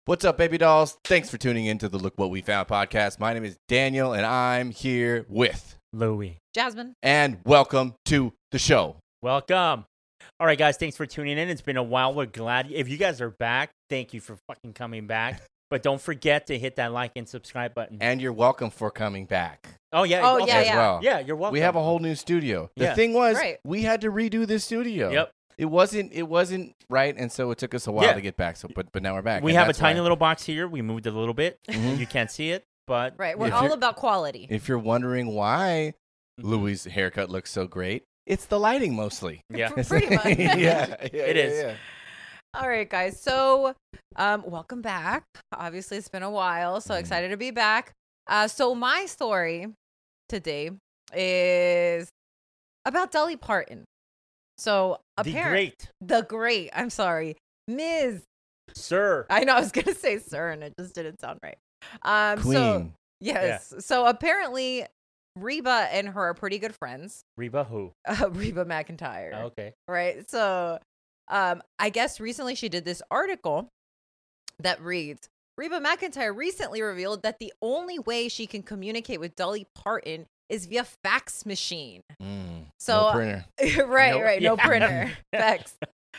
What's up, baby dolls? Thanks for tuning in to the Look What We Found podcast. My name is Daniel, and I'm here with Louie. Jasmine. And welcome to the show. Welcome. All right, guys, thanks for tuning in. It's been a while. We're glad. If you guys are back, thank you for fucking coming back. But don't forget to hit that like and subscribe button. And you're welcome for coming back. Oh, yeah. Oh, okay. yeah, as well. Yeah, you're welcome. We have a whole new studio. The Yeah. thing was, Right. we had to redo this studio. Yep. It wasn't right, and so it took us a while Yeah. to get back. So, but now we're back. We and have a that's tiny why- little box here. We moved it a little bit. Mhm. You can't see it, but Right. We're If all you're- about quality. If you're wondering why Mm-hmm. Louis' haircut looks so great, it's the lighting mostly. yeah. Pretty much. yeah, It is. yeah. All right, guys. So, welcome back. Obviously, it's been a while. So excited to be back. So my story today is about Dolly Parton. So The great the great. I'm sorry, Ms. sir. I know I was gonna say sir, and it just didn't sound right. Queen. So yes. So apparently, Reba and her are pretty good friends. Reba who? Reba McEntire. Okay. Right. So, I guess recently she did this article that reads, Reba McEntire recently revealed that the only way she can communicate with Dolly Parton is via fax machine. So, No printer. right. No Yeah. printer. Fax.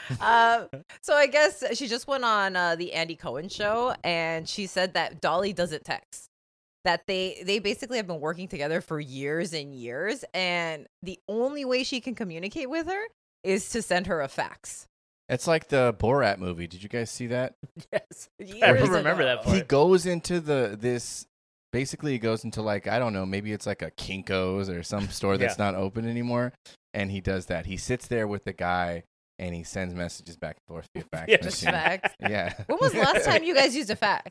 So I guess she just went on the Andy Cohen show, and she said that Dolly doesn't text. That they basically have been working together for years and years, and the only way she can communicate with her is to send her a fax. It's like the Borat movie. Did you guys see that? Yes. I Years remember ago. that part. He goes into basically he goes into like, I don't know, maybe it's like a Kinko's or some store that's not open anymore. And he does that. He sits there with the guy and he sends messages back and forth via fax Yeah. Just machine. fax. Yeah. When was the last time you guys used a fax?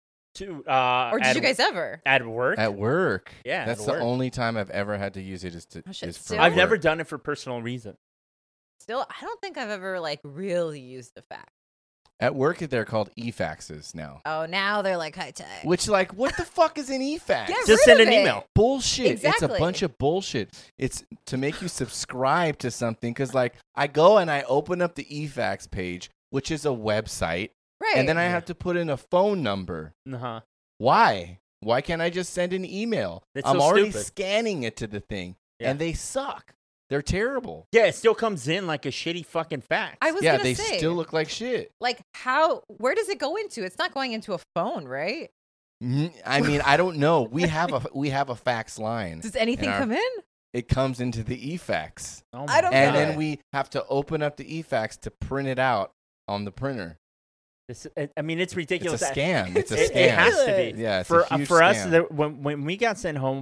Or did you guys ever? at work? At work. Yeah, That's at the work. only time I've ever had to use it is Oh, shit, is for still? I've work. never done it for personal reasons. Still, I don't think I've ever like really used a fax. At work, they're called e-faxes now. Oh, now they're like high tech. Which, like, what the fuck is an e-fax? Get Just rid send of an it. email. Bullshit. It's a Exactly. bunch of bullshit. It's to make you subscribe to something because, like, I go and I open up the e-fax page, which is a website, Right. and then I have to put in a phone number. Uh-huh. Why? Why can't I just send an email? It's I'm so already stupid. scanning it to the thing, Yeah. and they suck. They're terrible. Yeah, it still comes in like a shitty fucking fax. I was Yeah, gonna they say, still look like shit. like where does it go into? It's not going into a phone, right? I mean, I don't know. We have a fax line. Does anything our- come in? It comes into the e-fax. Oh I don't my And get God. then we have to open up the e-fax to print it out on the printer. I mean, it's ridiculous. It's a scam. It's a It's scam. It has to ridiculous. be. Yeah, it's for a huge for us, scam. when we got sent home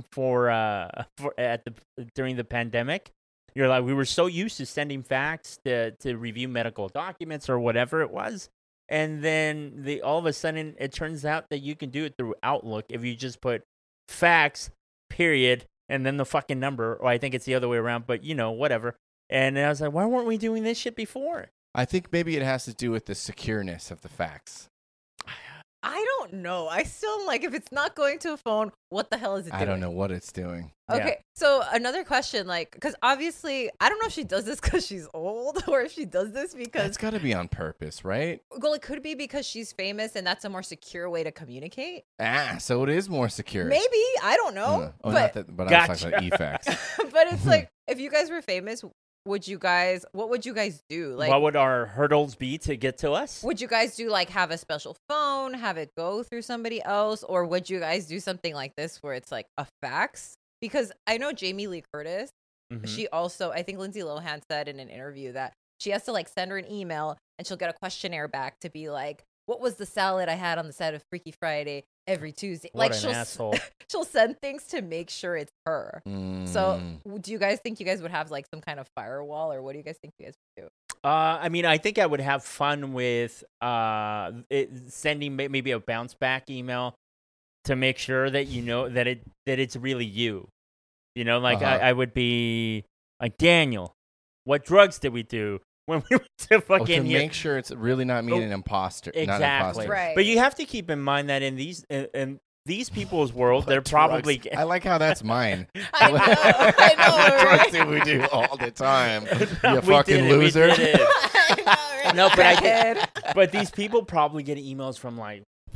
during the pandemic, you're like we were so used to sending fax to review medical documents or whatever it was, and then all of a sudden it turns out that you can do it through Outlook if you just put fax period and then the fucking number, or I think it's the other way around, but whatever. And I was like, why weren't we doing this shit before? I think maybe it has to do with the secureness of the fax. I don't know. I still am like, if it's not going to a phone, what the hell is it doing? I don't know what it's doing. Okay, so another question, like, because obviously, I don't know if she does this because she's old or if she does this because, It's got to be on purpose, right? well, it could be because she's famous and that's a more secure way to communicate. So it is more secure. Maybe, I don't know. Oh, but not that, but I was talking about e-fax. but it's like, if you guys were famous, what would you guys do? Like, What would our hurdles be to get to us? would you guys do like have a special phone, have it go through somebody else, or would you guys do something like this where it's like a fax? Because I know Jamie Lee Curtis, Mhm. she also, I think Lindsay Lohan said in an interview that she has to like send her an email and she'll get a questionnaire back to be like, what was the salad I had on the set of Freaky Friday every Tuesday? What like an asshole. she'll send things to make sure it's her. So do you guys think you guys would have like some kind of firewall, or what do you guys think you guys would do? I mean, I think I would have fun with sending maybe a bounce back email to make sure that that it's really you. Like Uh-huh. I would be like, Daniel, what drugs did we do when we went to fucking to here? make sure it's really not me, Oh, an imposter. Not Exactly. imposter. Right. But you have to keep in mind that in these people's world, they're probably I like how that's mine. I know, I know, What drugs right? do we do all the time? No, You we fucking did it, we loser. did it. I know, right? No, but I Crackhead. But these people probably get emails from like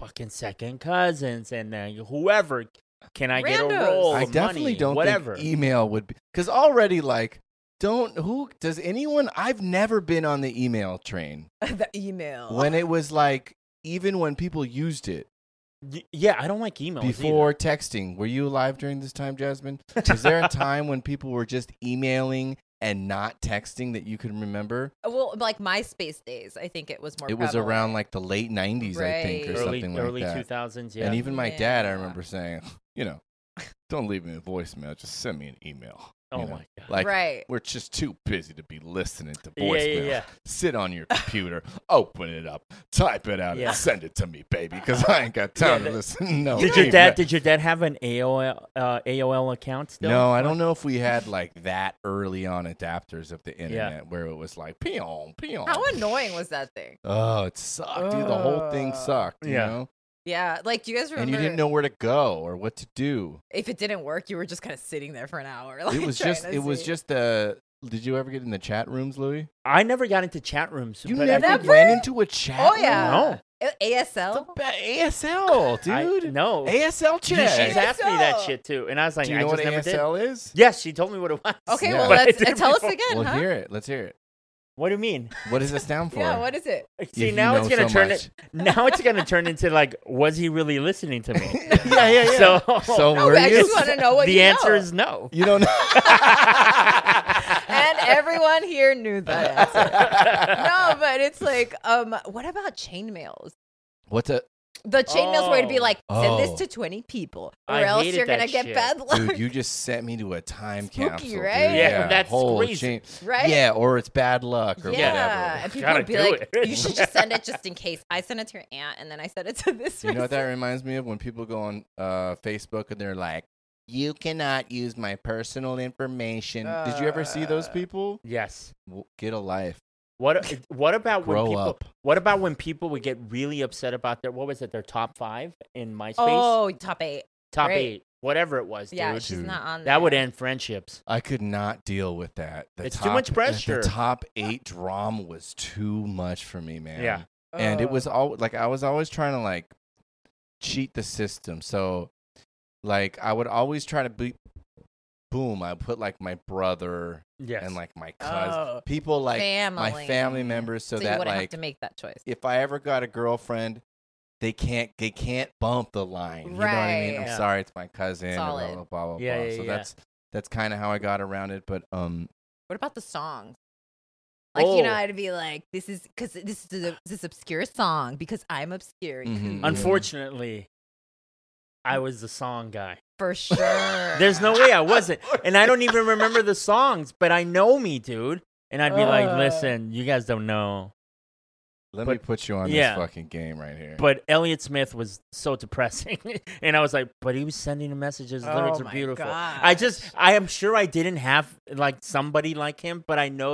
fucking second cousins and whoever. Can I get a Randos. roll? I of definitely money? don't Whatever. think email would be because already like who does anyone? I've never been on the email train The email. when it was like even when people used it Yeah, I don't like emails before texting. Were you alive during this time, Jasmine? Is there a time when people were just emailing and not texting that you can remember? Well, like MySpace days, I think it was more. It was prevalent. around like the late 90s, I think, or Right. something early like that. 2000s. Yeah, And even my dad, I Yeah. remember saying, don't leave me a voicemail. Just send me an email. oh you know? my god. Like, right. we're just too busy to be listening to Yeah, voicemail. yeah. Sit on your computer, open it up, type it out, Yeah. and send it to me, baby, because I ain't got time to listen. No, Did your dad have an AOL account still? No, I don't know if we had like that early on adapters of the internet where it was like peon, peon. How annoying was that thing? Oh, it sucked, dude. The whole thing sucked. You Yeah. know? Yeah, like do you guys remember? And you didn't know where to go or what to do. if it didn't work, you were just kind of sitting there for an hour. It Like, was trying just to it was see. just the. Did you ever get in the chat rooms, Louis? I never got into chat rooms. You but I never think- went into a chat Oh room? yeah. No. ASL. ASL, dude. No. ASL She's chat. asked me that ASL. shit too, and I was like, Do you I know what just never did. ASL is? Yes, she told me what it was. Okay, Yeah. well But I let's did tell us before. again. Well, huh? hear it. Let's hear it. What do you mean? What does it stand for? Yeah, what is it? See, you now it's know gonna so turn much. it. Now it's gonna turn into like, was he really listening to me? Yeah. So No, were but I you? just want to know what the you answer know. is no. You don't know. And everyone here knew that answer. No, but it's like, what about chain mails? What's a The chain mails where it'd be like, send this Oh. to 20 people, or I else hated you're gonna that get shit. bad luck. dude? You just sent me to a time Spooky, capsule, right? dude. Yeah, that's whole crazy. chain- Right? Yeah, or it's bad luck or Yeah, whatever. and people Gotta would be do like, it. "You should just send it just in case." I sent it to your aunt, and then I sent it to this. You know what that person. reminds me of? When people go on Facebook and they're like, "You cannot use my personal information." Did you ever see those people? Yes. Get a life. What about when Grow people? up. What about when people would get really upset about their their top 5 in MySpace? Oh, top 8. top great. 8, whatever it was, Yeah, dude. she's not on. That would there. end friendships. I could not deal with that. It's too much pressure. The top 8 drama was too much for me, man. Yeah. And it was Oh. all like I was always trying to like cheat the system. So like I would always try to be boom, I put like my brother Yes. and like my cousin. Oh. People like my Family. family members so, So, you that wouldn't like have to make that choice. if I ever got a girlfriend, they can't bump the line. You know what I mean? I'm Right. Yeah. sorry, it's my cousin. Solid. Blah blah blah blah. Yeah, blah. yeah, So yeah. that's kind of how I got around it. But What about the songs? Like, you know, Oh. I'd be like, this is because this is this obscure song because I'm obscure. and Mhm. cool. Unfortunately, I was the song guy. For sure. There's no way I wasn't. And I don't even remember the songs, but I know me, dude. And I'd be like, listen, you guys don't know. let me But- put you on yeah. this fucking game right here. But Elliott Smith was so depressing. And I was like, but he was sending the messages. The lyrics Oh are my beautiful. gosh. I am sure I didn't have like somebody like him, but I know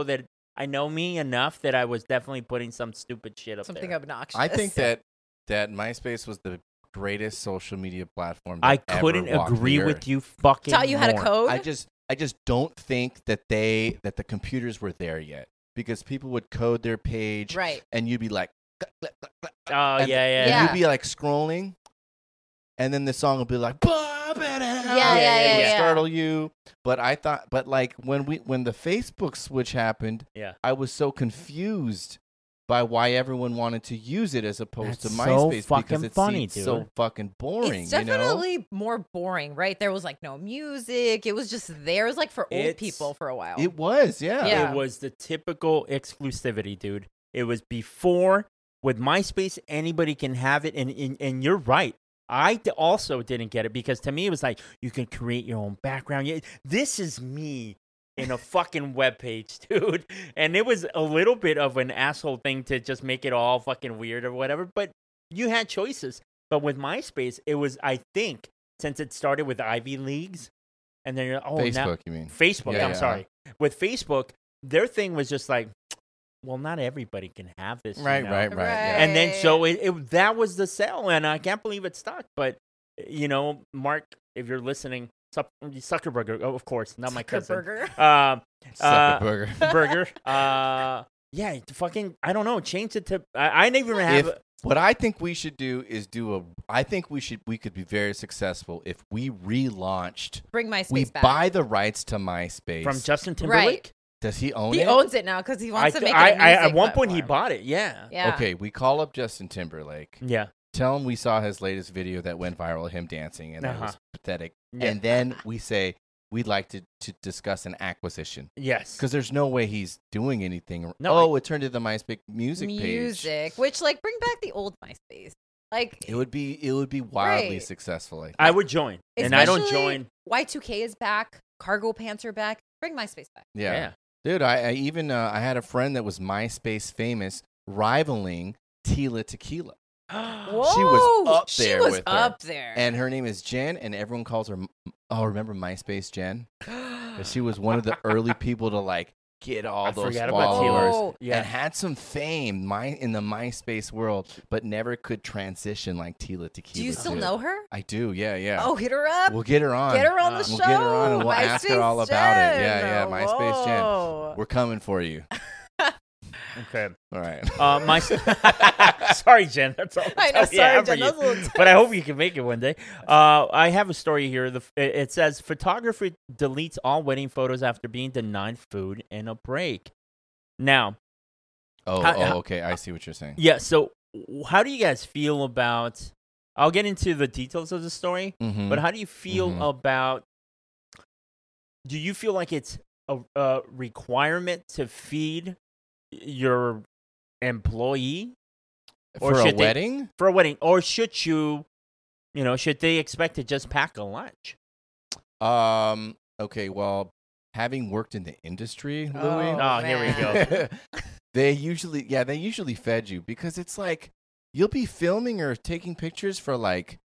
me enough that I was definitely putting some stupid shit up Something there. obnoxious. I think that MySpace was the greatest social media platform. I that ever couldn't walked agree the with earth. you fucking taught you how to more. code. I just don't think that the computers were there yet because people would code their page Right. and you'd be like, click, click, click, click, Oh, and, yeah. and Yeah. you'd be like scrolling, and then the song would be like, yeah. startle you. But I thought, like when the Facebook switch happened, Yeah. I was so confused by why everyone wanted to use it as opposed to That's so MySpace because fucking it funny, seemed so dude. fucking boring. It's you know? definitely more boring, right? There was like no music. It was just there. It was like for old It's- people for a while. It was, yeah. Yeah. It was the typical exclusivity, dude. It was before with MySpace, anybody can have it, and you're right. I also didn't get it because to me it was like you can create your own background. This is me in a fucking webpage, dude. And it was a little bit of an asshole thing to just make it all fucking weird or whatever. But you had choices. But with MySpace, it was, I think, since it started with Ivy Leagues, and then you're now Facebook, you mean? Facebook, Yeah, I'm yeah. sorry. With Facebook, their thing was just like, well, not everybody can have this. Right, you know? right, right. Yeah. And then so that was the sell, and I can't believe it stuck. But, you know, Mark, if you're listening, Zuckerberg, of course, not my cousin. Zuckerberger. Zuckerberg. Burger. Yeah, fucking, I don't know, change it to, I didn't even have, What I think we should do is I think we could be very successful if we relaunched. Bring MySpace We back. buy the rights to MySpace. From Justin Timberlake. Does he own He it? owns it now because he wants to make it a music At one point he platform. bought it. Yeah. Yeah. Okay, we call up Justin Timberlake. Yeah. Tell him we saw his latest video that went viral, him dancing, and that was pathetic. Yeah. And then we say we'd like to discuss an acquisition. Yes. Because there's no way he's doing anything. No, it turned into the MySpace music page. Which like bring back the old MySpace. Like It would be wildly Right. successful. I think. I would join, and I don't especially join. Y2K is back. Cargo pants are back. Bring MySpace back. Yeah. Dude, I even I had a friend that was MySpace famous, rivaling Tila Tequila. Whoa, She was up She there was with her. up there. And her name is Jen, and everyone calls her, remember MySpace Jen? She was one of the early people to like get all I those forgot about followers Tila. Yeah. and had some fame in the MySpace world, but never could transition like Tila Tequila. Do you still did. know her? I do, yeah. Oh, hit her up. We'll get her on. Get her on the show. We'll get her on and we'll ask her all about it. Jen. Yeah, MySpace Jen. Whoa. We're coming for you. Okay. All right. My sorry, Jen. That's all. I know, I'll sorry, have for Jen. you. That was a little But I hope you can make it one day. I have a story here. It says photographer deletes all wedding photos after being denied food and a break. Now, Okay. I see what you're saying. yeah. So, how do you guys feel about? I'll get into the details of the story, Mhm. but how do you feel Mhm. about? Do you feel like it's a requirement to feed your employee or for a should they- wedding? for a wedding, or should should they expect to just pack a lunch? Okay, well, having worked in the industry, Louis. Oh, here we go. they usually fed you because it's like you'll be filming or taking pictures for like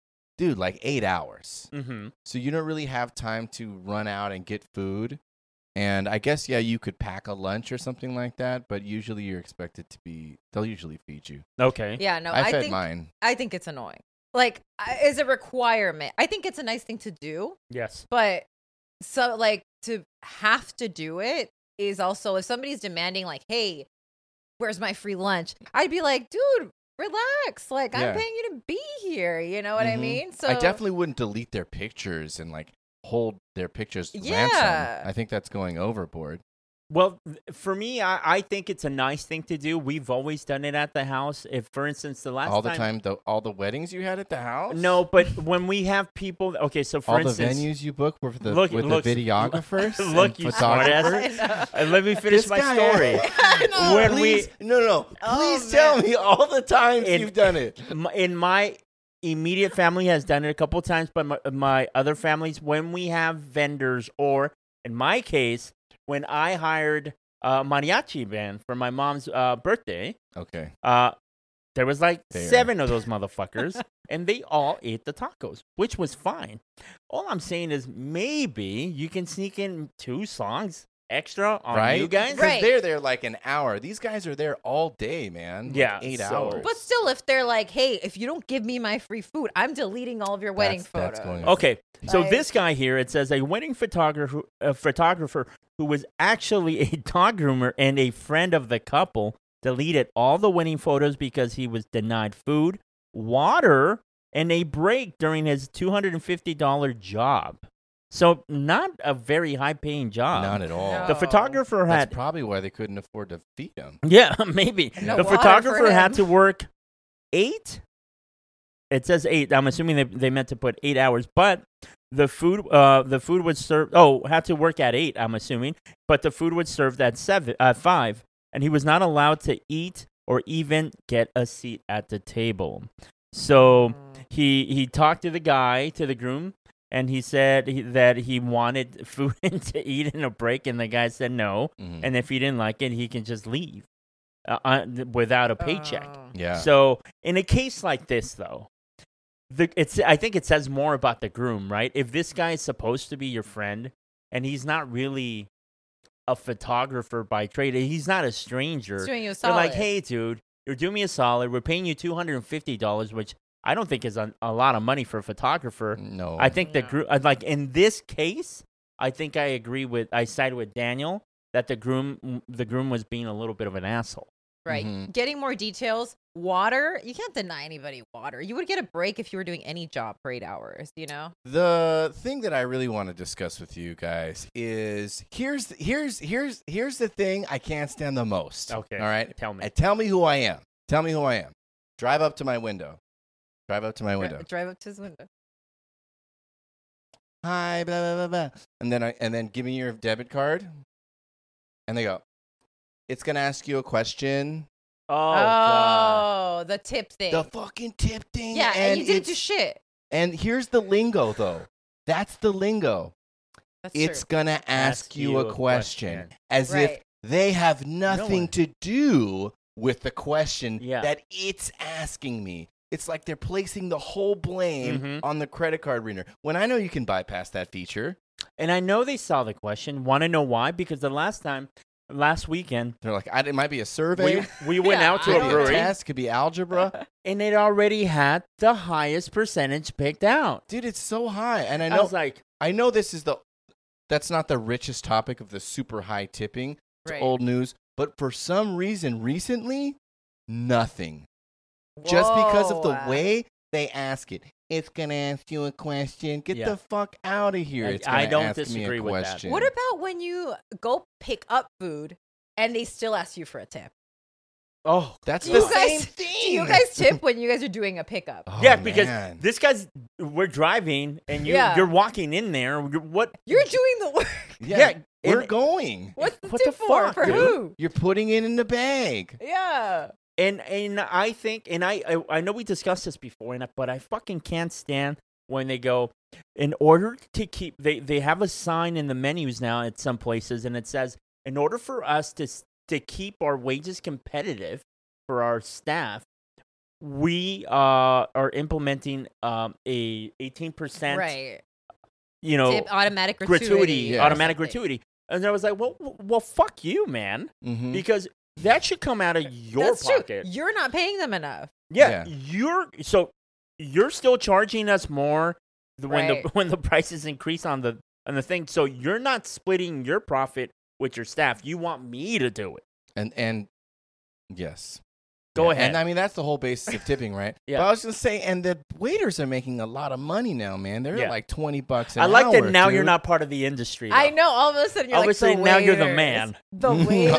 8 hours. Mm-hmm. So you don't really have time to run out and get food. And I guess you could pack a lunch or something like that, but usually you're expected to they'll usually feed you. Okay. Yeah, no, I I fed think mine. I think it's annoying. Like, is a requirement. I think it's a nice thing to do, Yes. but so like to have to do it is also if somebody's demanding like, "Hey, where's my free lunch?" I'd be like, "Dude, relax. Like, Yeah. I'm paying you to be here." You know what I Mhm. mean? So I definitely wouldn't delete their pictures and like hold their pictures Yeah. ransom. I think that's going overboard. Well, for me, I think it's a nice thing to do. We've always done it at the house. If, for instance, the last All the time, all the weddings you had at the house? No, but when we have people, okay, so for all instance, the venues you booked were with the Look- videographers look, and you photographers? smartass. let me finish This my guy- story. I know. When Please, no. Oh, Please tell man. me all the times In- you've done it. In my immediate family has done it a couple times, but my other families, when we have vendors, or in my case, when I hired a mariachi band for my mom's birthday, Okay. there was like Fair. 7 of those motherfuckers, and they all ate the tacos, which was fine. All I'm saying is maybe you can sneak in 2 songs extra on Right? you guys. Because Right. they're there like an hour. These guys are there all day, man. Like Yeah, 8 so- hours. But still, if they're like, "Hey, if you don't give me my free food, I'm deleting all of your wedding That's photos." going Okay, so Like- this guy here, it says a wedding photographer who was actually a dog groomer and a friend of the couple deleted all the wedding photos because he was denied food, water, and a break during his $250 job. So not a very high-paying job. Not at all. No. The photographer That's had probably why they couldn't afford to feed them. yeah, maybe. No The water photographer for had him. to work 8. It says 8. I'm assuming they meant to put 8 hours, but the food was served. Oh, had to work at 8. I'm assuming, but the food was served at 5, and he was not allowed to eat or even get a seat at the table. So he talked to the groom, and he said that he wanted food to eat in a break, and the guy said no. Mhm. And if he didn't like it, he can just leave without a paycheck. Oh. Yeah. So in a case like this, though, I think it says more about the groom, right? If this guy is supposed to be your friend and he's not really a photographer by trade, he's not a stranger. It's doing you a You're solid. like, hey, dude, you're doing me a solid. We're paying you $250, which I don't think is a lot of money for a photographer. No. I think the No. groom, like in this case, I think I sided with Daniel that the groom was being a little bit of an asshole. Right. Mhm. Getting more details. Water. You can't deny anybody water. You would get a break if you were doing any job for 8 hours, you know? The thing that I really want to discuss with you guys is here's the thing I can't stand the most. Okay. All right. Tell me. Tell me who I am. Tell me who I am. Drive up to my window. Drive up to my window. Drive up to his window. Hi, blah blah blah blah. And then give me your debit card. And they go, it's gonna ask you a question. Oh, God. The tip thing. The fucking tip thing. Yeah, and you didn't it's- do shit. And here's the lingo though. That's the lingo. That's It's true. gonna ask you a question. As if Right. they have nothing one. to do with the question Yeah. that it's asking me. It's like they're placing the whole blame Mhm. on the credit card reader. When I know you can bypass that feature, And I know they saw the question. Want to know why? Because last weekend, they're like, it might be a survey, we went Yeah, out to I a don't know. brewery, test, could be algebra. and it already had the highest percentage picked out. Dude, it's so high. And I was like, I know that's not the richest topic of the super high tipping. It's Right. old news. But for some reason, recently, nothing. Just because of the Whoa. way they ask it. It's going to ask you a question. Get Yeah. the fuck out of here. It's I gonna don't ask me a disagree with that. question. What about when you go pick up food and they still ask you for a tip? oh, That's Do the you guys- same thing. Do you guys tip when you guys are doing a pickup? Oh, yeah, because man. this guy's, we're driving, and Yeah. you're walking in there. What? You're doing the work. Yeah, we're and- going. What's the What tip the for? fuck, For dude? who? You're putting it in the bag. Yeah. And I think, and I know we discussed this before, but I fucking can't stand when they go, in order to keep, they have a sign in the menus now at some places, and it says, in order for us to keep our wages competitive for our staff, we are implementing a 18%, Right. you know, Tip, automatic gratuity, gratuity. Yeah. automatic Something. gratuity. And I was like, well, fuck you, man, Mm-hmm. because that should come out of your That's pocket. true. You're not paying them enough. Yeah, Yeah. you're still charging us more when Right. when the prices increase on the thing. So you're not splitting your profit with your staff. You want me to do it. And yes. Go Yeah, ahead. And I mean, that's the whole basis of tipping, right? Yeah. But I was going to say, and the waiters are making a lot of money now, man. They're Yeah. like $20 an I hour. like that now you're dude. not part of the industry. I though. know. All of a sudden, you're All of like a sudden, the now you're the waiters. man. The waiters.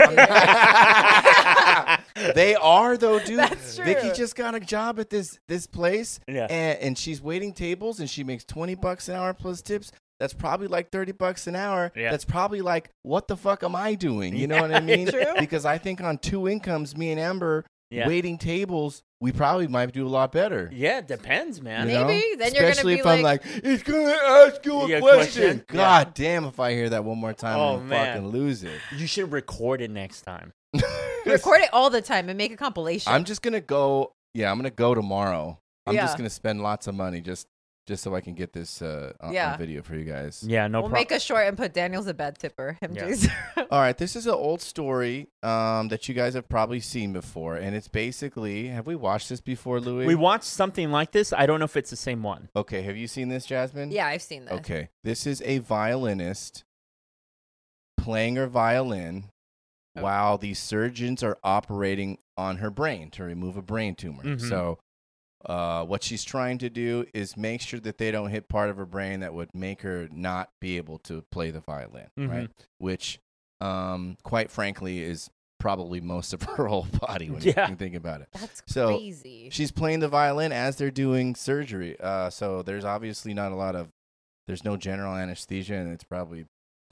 They are though, dude. That's true. Vicky just got a job at this place, Yeah. and she's waiting tables, and she makes $20 an hour plus tips. That's probably like $30 an hour. Yeah. That's probably like, what the fuck am I doing? You know what I mean? True. Because I think on two incomes, me and Amber Yeah. waiting tables, we probably might do a lot better. Yeah, it depends, man. You know? Maybe. Then you're gonna Especially be if I'm like- like, it's gonna ask you Yeah, a question. question. God damn, if I hear that one more time, Oh, I'm man. fucking lose it. You should record it next time. Record it all the time and make a compilation. I'm just gonna go. Yeah, I'm gonna go tomorrow. I'm Yeah. just gonna spend lots of money just so I can get this Yeah. on video for you guys. Yeah, no we'll problem. make a short and put Daniel's a bad tipper. Him Yeah. Jason. All right, this is an old story that you guys have probably seen before, and it's basically. Have we watched this before, Louis? We watched something like this. I don't know if it's the same one. Okay, have you seen this, Jasmine? Yeah, I've seen this. Okay, this is a violinist playing her violin Oh. while the surgeons are operating on her brain to remove a brain tumor. Mhm. So, what she's trying to do is make sure that they don't hit part of her brain that would make her not be able to play the violin, right? Which, quite frankly, is probably most of her whole body when Yeah. you think about it. That's So, crazy. She's playing the violin as they're doing surgery. So there's obviously not a lot of, there's no general anesthesia, and it's probably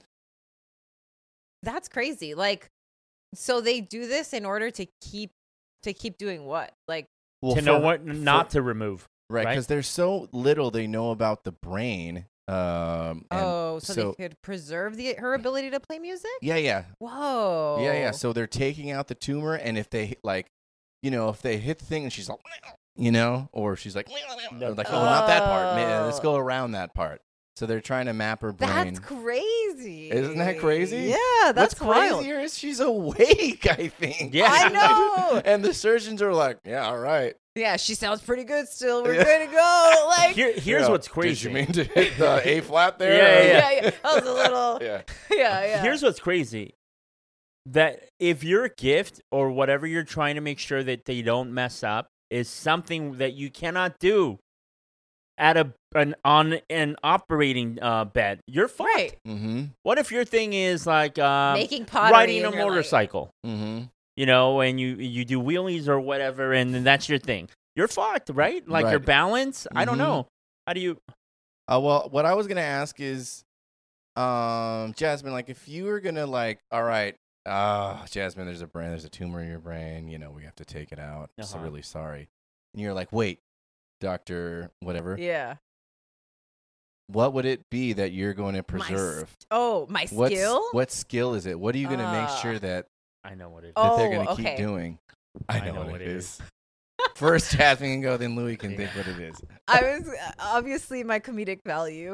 That's crazy. Like, so they do this in order to keep doing what? Like, well, to know what not to remove. right right? because there's so little they know about the brain. And so so- they could preserve her ability to play music? yeah. Whoa. Yeah. So they're taking out the tumor, and if they like, if they hit the thing and she's like, or she's like, like, oh, not that part. Man, let's go around that part. So they're trying to map her brain. That's crazy. Isn't that crazy? Yeah, that's What's wild. crazier is she's awake, I think. Yeah. I know. And the surgeons are like, yeah, all right. Yeah, she sounds pretty good still. We're Yeah. good to go. Like, Here's Yeah. what's Did crazy. you mean to hit the A flat there? Yeah, Or- yeah. yeah. That was a little. Yeah. Yeah. Here's what's crazy. that if your gift or whatever you're trying to make sure that they don't mess up is something that you cannot do at on an operating bed, you're fucked. Right. Mm-hmm. What if your thing is like Making pottery riding a and you're like- motorcycle? Mm-hmm. You know, and you do wheelies or whatever, and then that's your thing. You're fucked, right? Like your Right. balance. I don't Mhm. know. How do you? Well, what I was gonna ask is, Jasmine, like, if you were gonna like, all right, Jasmine, there's a tumor in your brain. You know, we have to take it out. So Uh-huh. really sorry. And you're like, wait, doctor, whatever. Yeah. What would it be that you're going to preserve? My skill? What skill is it? What are you gonna make sure that I know what it is. Oh, they're gonna okay. keep doing? I know what it is. is. First, Jasmine can go, then Louis can think what it is. I was obviously my comedic value.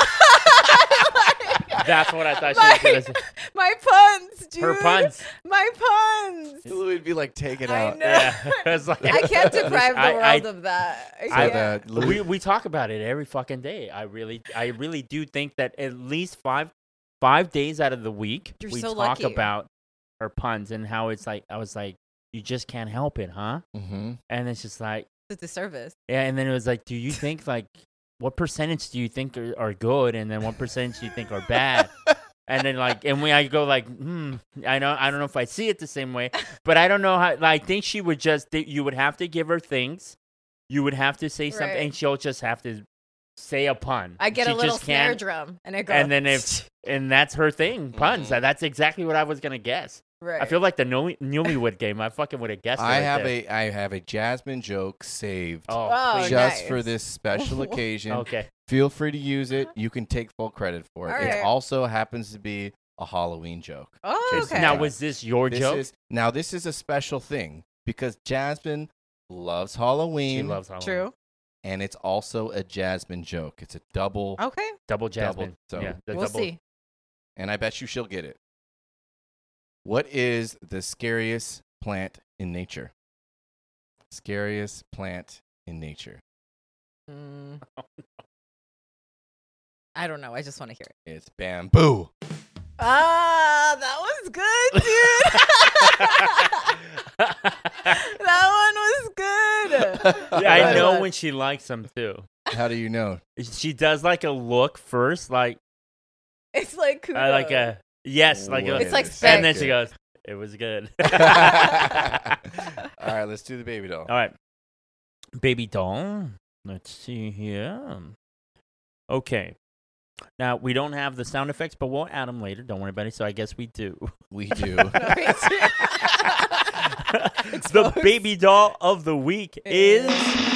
That's what I thought she was gonna say. My puns, dude. Her puns. My puns. Louis would be like, take it I out. know. Yeah. It's like- I can't deprive the I- world of that. So I the can't. Louis, we talk about it every fucking day. I really do think that at least five days out of the week You're we so talk lucky. about her puns and how it's like I was like, you just can't help it, huh? mm-hmm. And it's just like, It's a disservice. yeah. And then it was like, do you think like what percentage do you think are good, and then what percentage do you think are bad? And then like, and when I go like, I don't know if I see it the same way, but I don't know how. Like, I think she would just, you would have to give her things, you would have to say something, Right. and she'll just have to say a pun. I get She a little just snare can't- drum, and it goes. and then and that's her thing, puns. Mhm. That's exactly what I was gonna guess. right. I feel like the Newlywed Game. I fucking would have guessed. it I right have there. a Jasmine joke saved Oh, Oh, please. just nice. for this special occasion. Okay. Feel free to use it. You can take full credit for it. All It right. also happens to be a Halloween joke. Oh, okay. Now, was this your joke? This is a special thing because Jasmine loves She Halloween. loves Halloween. True. And it's also a Jasmine joke. It's a double, Okay. Double Jasmine. so yeah, the We'll double. see. and I bet you she'll get it. What is the scariest plant in nature? Scariest plant in nature. Mm. I don't know. I just want to hear it. It's bamboo. Ah, that was good, dude. That one was good. Yeah, I Good know one. when she likes them too. How do you know? She does like a look first, like It's like kudos. like a yes, like a, It's like and then Spec. she goes, "It was good." All right, let's do the baby doll. All right, baby doll. Let's see here. Okay. Now we don't have the sound effects, but we'll add them later. Don't worry about it. So I guess we do. We do. The Exposed. baby doll of the week is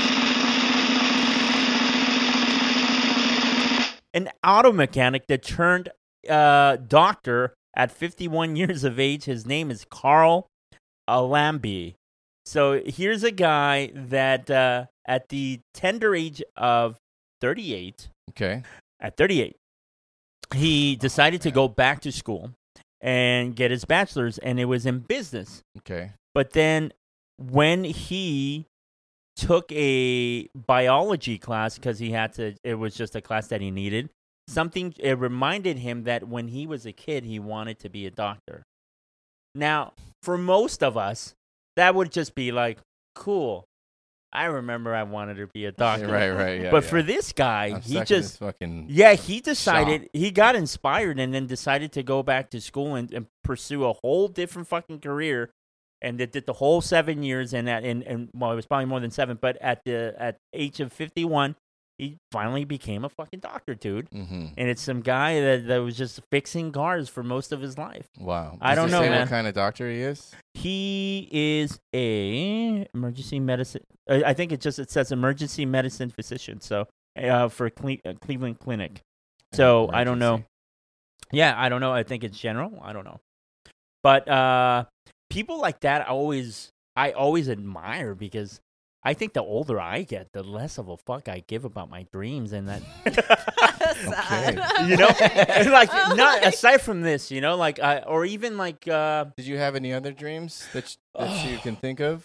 an auto mechanic that turned doctor at 51 years of age. His name is Carl Allamby. So here's a guy that at the tender age of 38, Okay. at 38, he decided to go back to school and get his bachelor's, and it was in business. Okay. But then when he took a biology class, because he had to, it was just a class that he needed, it reminded him that when he was a kid, he wanted to be a doctor. Now, for most of us, that would just be like, cool. I remember I wanted to be a doctor. Right. Yeah. But yeah. for this guy, I'm he stuck in just this fucking. yeah, he decided, he got inspired and then decided to go back to school and pursue a whole different fucking career. And it did the whole 7 years. And well, it was probably more than 7, but at age of 51, he finally became a fucking doctor, dude. Mm-hmm. And it's some guy that was just fixing cars for most of his life. Wow. I don't Does it know, say man. what kind of doctor he is? He is a emergency medicine. I think it says emergency medicine physician. So for Cleveland Clinic. So I don't know. Emergency. Yeah, I don't know. I think it's general. I don't know. But people like that, I always admire, because I think the older I get, the less of a fuck I give about my dreams, and that Sad. you know, like Oh not my- aside from this, you know, like or even like Did you have any other dreams that you can think of?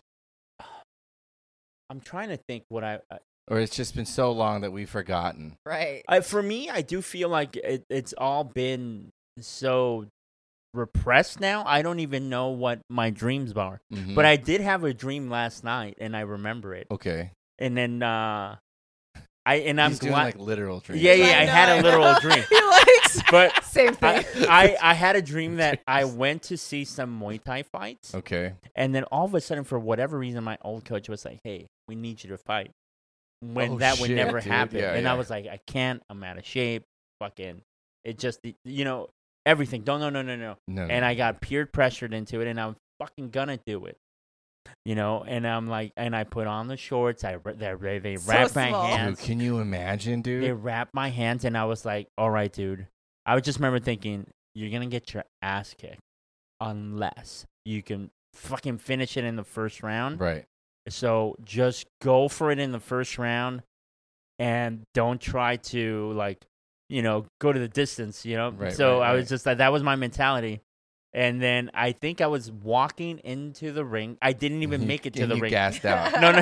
I'm trying to think what Or it's just been so long that we've forgotten? Right. for me, I do feel like it's all been so repressed now. I don't even know what my dreams are. Mhm. But I did have a dream last night, and I remember it. Okay. And then I'm He's doing glad. like literal dreams. Yeah, I I know, had I a literal know. dream. He likes But same thing. I had a dream that I went to see some Muay Thai fights, Okay. and then all of a sudden, for whatever reason, my old coach was like, "Hey, we need you to fight." When Oh, that would shit, never dude. happen, Yeah, and yeah. I was like, "I can't. I'm out of shape. Fucking, it just everything. No. No. And I got peer pressured into it, and I'm fucking gonna do it. And I'm like, and I put on the shorts. They So wrapped my small. Dude, hands. can you imagine, dude? They wrapped my hands, and I was like, all right, dude. I would just remember thinking, you're gonna get your ass kicked unless you can fucking finish it in the first round. Right. So just go for it in the first round, and don't try to go to the distance. Right, So right, I was right. just like, that was my mentality. And then I think I was walking into the ring. I didn't even make it to And the you ring. gassed out. No.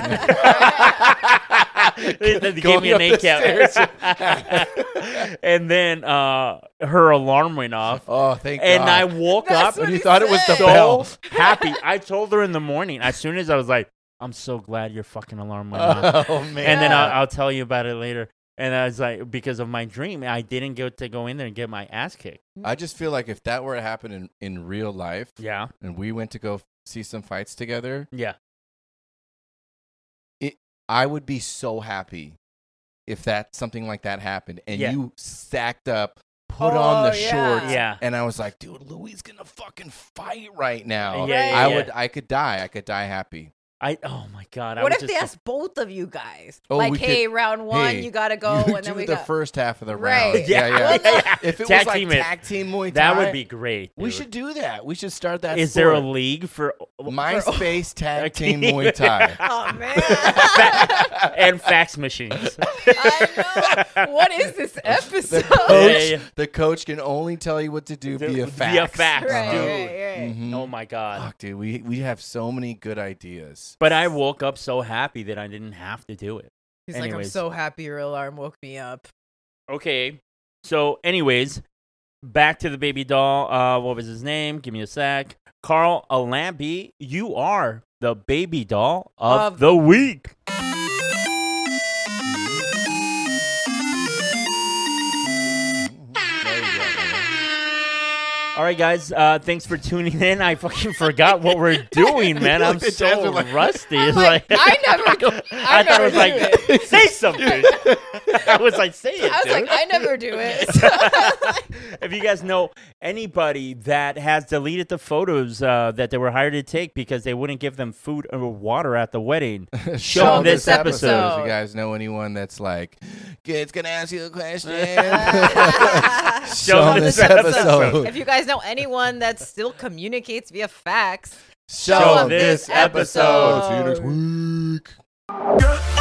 They gave Going me an up the ACAP. And then her alarm went off. Oh, thank And God. I woke That's up what And you he thought it was the said. bell. so happy. I told her in the morning, as soon as I was like, I'm so glad your fucking alarm went off. Oh man. And then Yeah. I'll tell you about it later. And I was like, because of my dream, I didn't get to go in there and get my ass kicked. I just feel like if that were to happen in real life, Yeah. and we went to go see some fights together, Yeah. I would be so happy if something like that happened, and Yeah. you stacked up, put on the Oh, yeah. shorts, Yeah. and I was like, dude, Louis gonna fucking fight right now. Yeah, yeah, I could die. I could die happy. Oh my God. I What was if just they asked both of you guys? Oh, like, we hey, could- round one, hey, you gotta go, you and then do we the got. first half of the Right. round. Yeah. Yeah. If it Tag was like team it. tag team Muay Thai, That would be great. We dude. should do that. We should start that. Is there a sport. league for MySpace tag team team? Muay Thai? Oh man. and fax machines? I know. What is this episode? Yeah. The coach can only tell you what to do via fax. Via fax, Right, dude. right. Mhm. Oh my God. Fuck, dude, we have so many good ideas. But I woke up so happy that I didn't have to do it. He's like, I'm Anyways. so happy your alarm woke me up. Okay. So, anyways, back to the baby doll. What was his name? Give me a sec. Carl Alambi, you are the baby doll of the week. There you go, man. All right, guys. Thanks for tuning in. I fucking forgot what we're doing, man. I'm Like, the tabs so are like- rusty. I'm It's like, like, I I thought it was never do like, say something. I was like, say it, I was dude. like, I never do it. If you guys know anybody that has deleted the photos that they were hired to take because they wouldn't give them food or water at the wedding, show them this episode. If you guys know anyone that's like, kids gonna ask you a question, Show them this episode. If you guys know anyone that still communicates via fax, Show this episode. See you next week.